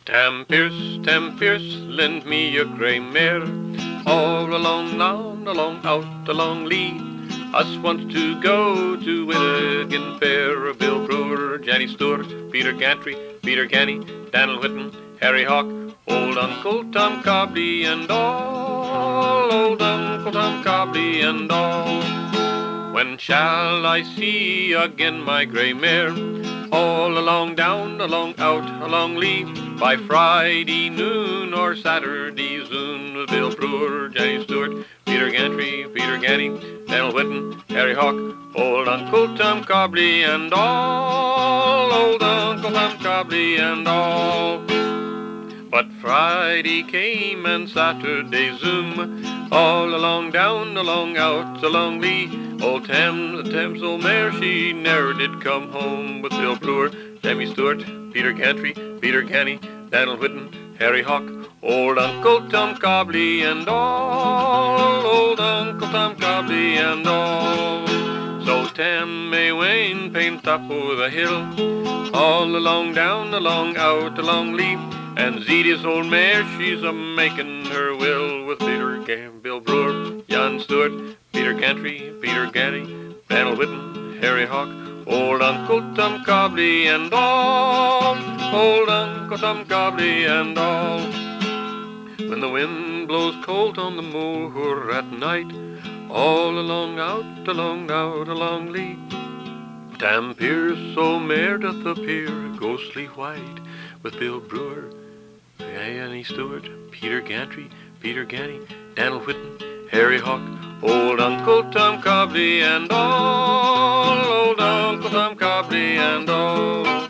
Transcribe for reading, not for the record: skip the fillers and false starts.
Tam Pierce, lend me your grey mare, all along, down, along, out, along Lee. Us wants to go to Winnigan Fair. Bill Brewer, Jenny Stewart, Peter Gantry, Peter Kenny, Daniel Whitten, Harry Hawk, old Uncle Tom Cobley and all, old Uncle Tom Cobley and all. When shall I see again my grey mare? All along, down, along, out, along Lee. By Friday noon or Saturday soon with Bill Brewer, Jenny Stewart, Peter Gantry, Peter Ganny, Daniel Whitten, Harry Hawk, old Uncle Tom Cobley and all, old Uncle Tom Cobley and all. But Friday came and Saturday zoom, all along, down, along, out, along Lee. Old Thames, the Thames old mare, she ne'er did come home with Bill Brewer, Jemmy Stewart, Peter Gantry, Peter Kenny, Daniel Whitten, Harry Hawk, old Uncle Tom Cobley and all, old Uncle Tom Cobley and all. So Tam may wane paint up o'er the hill, all along, down, along, out, along Lee. And Zedy's old mare, she's a-making her will with Bill Brewer, Jan Stewart, Peter Gantry, Peter Ganny, Daniel Whitten, Harry Hawk, old Uncle Tom Cobley and all, old Uncle Tom Cobley and all. When the wind blows cold on the moor at night, all along, out, along Lee. Tam Pierce, old mare, doth appear ghostly white with Bill Brewer, Jenny Stewart, Peter Gantry, Peter Ganny, Daniel Whitten, Harry Hawk, old Uncle Tom Cobley and all, old Uncle Tom Cobley and all.